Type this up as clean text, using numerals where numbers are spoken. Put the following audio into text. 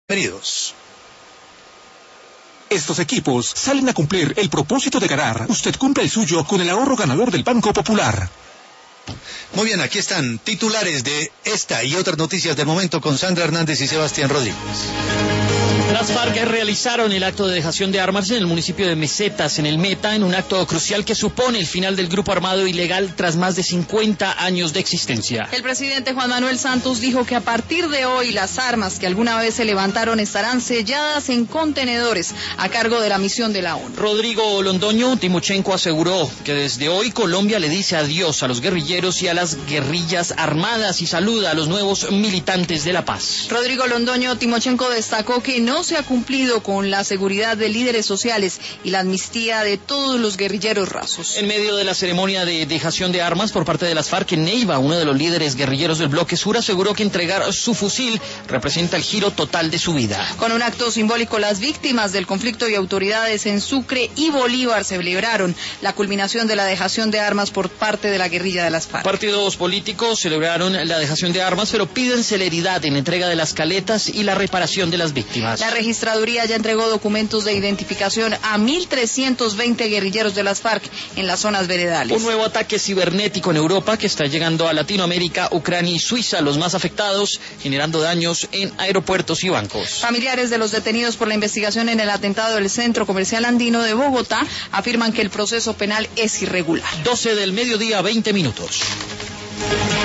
Bienvenidos. Estos equipos salen a cumplir el propósito de ganar. Usted cumple el suyo con el ahorro ganador del Banco Popular. Muy bien, aquí están titulares de esta y otras noticias del momento con Sandra Hernández y Sebastián Rodríguez. Las FARC realizaron el acto de dejación de armas en el municipio de Mesetas, en el Meta, en un acto crucial que supone el final del grupo armado ilegal tras más de 50 años de existencia. El presidente Juan Manuel Santos dijo que a partir de hoy las armas que alguna vez se levantaron estarán selladas en contenedores a cargo de la misión de la ONU. Rodrigo Londoño Timochenko aseguró que desde hoy Colombia le dice adiós a los guerrilleros y a las guerrillas armadas y saluda a los nuevos militantes de la paz. Rodrigo Londoño Timochenko destacó que no se ha cumplido con la seguridad de líderes sociales y la amnistía de todos los guerrilleros rasos. En medio de la ceremonia de dejación de armas por parte de las FARC en Neiva, uno de los líderes guerrilleros del bloque sur aseguró que entregar su fusil representa el giro total de su vida. Con un acto simbólico, las víctimas del conflicto y autoridades en Sucre y Bolívar celebraron la culminación de la dejación de armas por parte de la guerrilla de las FARC. Partidos políticos celebraron la dejación de armas, pero piden celeridad en la entrega de las caletas y la reparación de las víctimas. La registraduría ya entregó documentos de identificación a 1.320 guerrilleros de las FARC en las zonas veredales. Un nuevo ataque cibernético en Europa que está llegando a Latinoamérica, Ucrania y Suiza, los más afectados, generando daños en aeropuertos y bancos. Familiares de los detenidos por la investigación en el atentado del Centro Comercial Andino de Bogotá afirman que el proceso penal es irregular. 12 del mediodía, 20 minutos.